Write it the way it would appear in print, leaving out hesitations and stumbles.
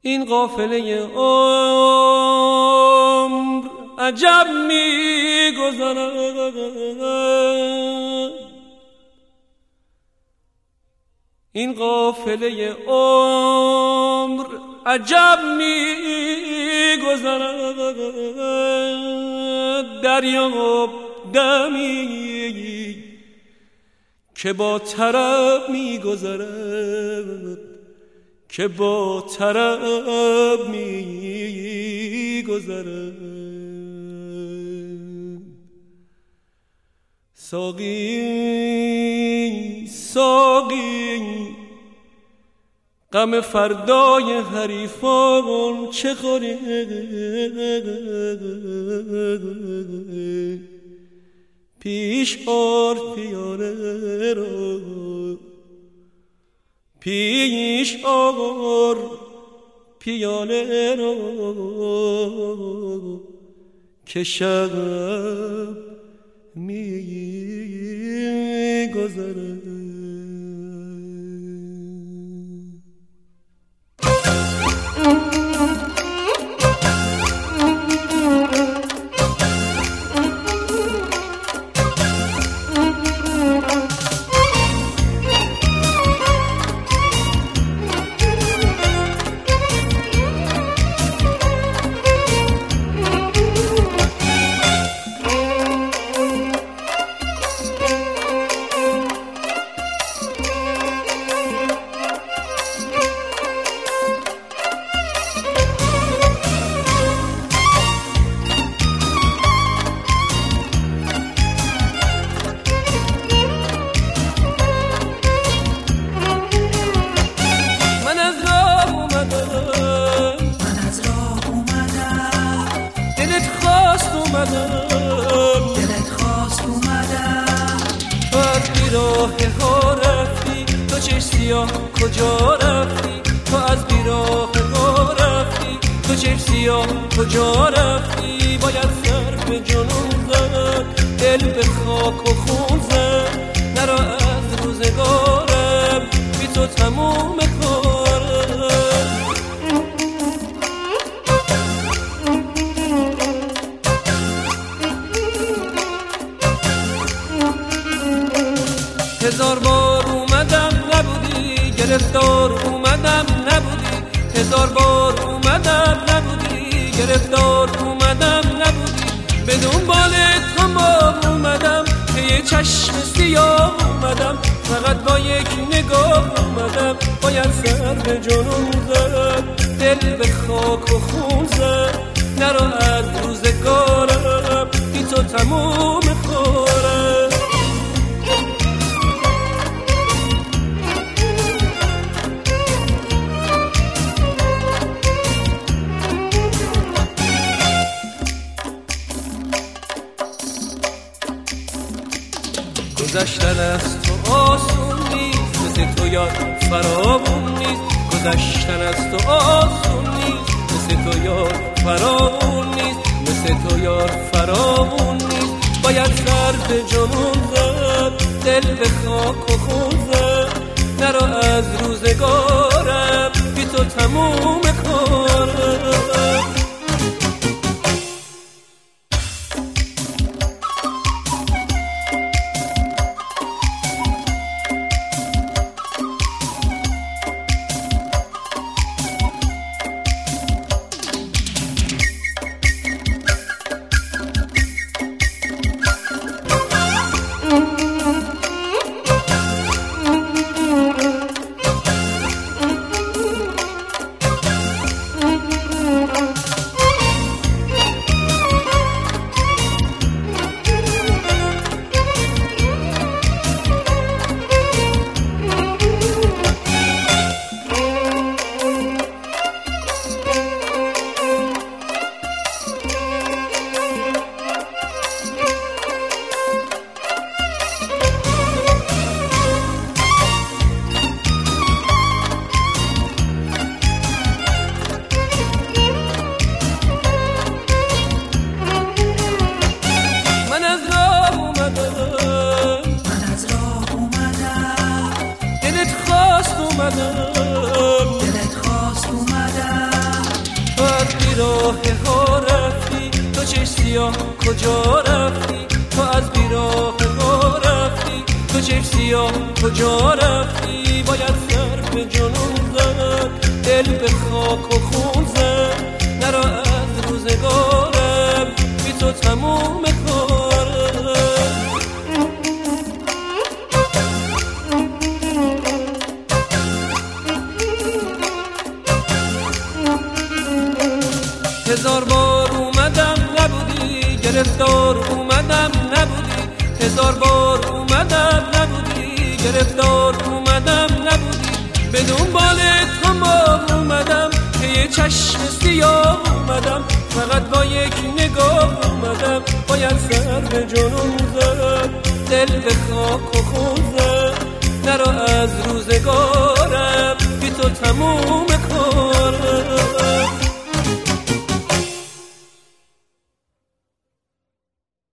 این قافله عمر عجب می‌گذرد، این قافله عمر عجب می‌گذرد، دریاب دمی که با طرب می‌گذرد، که با طرب می‌گذرد. ساقی ساقی غم فردای حریفان چه خوری، پیش آر پیاله را، پیش آر پیاله را که شب می‌گذرد. دلت خواست اومدم، تو از بیراه ها رفتی، تو چشم سیاه کجا رفتی، تو از بیراه ها رفتی، تو چشم سیاه کجا رفتی. باید سر به جنون زد، دل به خاک و خون زد، نرا از روزگارم بی تو تموم کارم. هزار بار اومدم نبودی، گرفتار اومدم نبودی، هزار بار اومدم نبودی، گرفتار اومدم نبودی، به دنبالت همراه اومدم، که یه چشم سیاه اومدم، فقط با یک نگاه اومدم. باید سر به جنون زد، دل به خاک و خون زد، نرا از روزگارم بی تو تموم کارم. گذشتن از تو آسون نیست، مثل تو یاد فراوون نیست، گذشتن از تو آسون نیست، مثل تو یاد فراوون نیست، مثل تو یاد فراوون نیست. باید سر به جنون زد، دل به خاک و خون زد، نرا از روزگارم بی تو تموم کارم. راه ها رفتی، تو چشم سیاه کجا رفتی؟ تو از بیراه ها رفتی، تو چشم سیاه کجا رفتی؟ باید سر به جنون زد، دل به خاک و خون زد، نرا از روزگارم بی تو تموم کارم. هزار بار اومدم نبودی، گرفتار اومدم نبودی، هزار بار اومدم نبودی، گرفتار اومدم نبودی، به دنبال تو ما اومدم که یه چشم سیاه اومدم، فقط با یک نگاه اومدم، باید سر به جنون زد، دل به خاک و خون زد، نرا از روزگارم بی تو تموم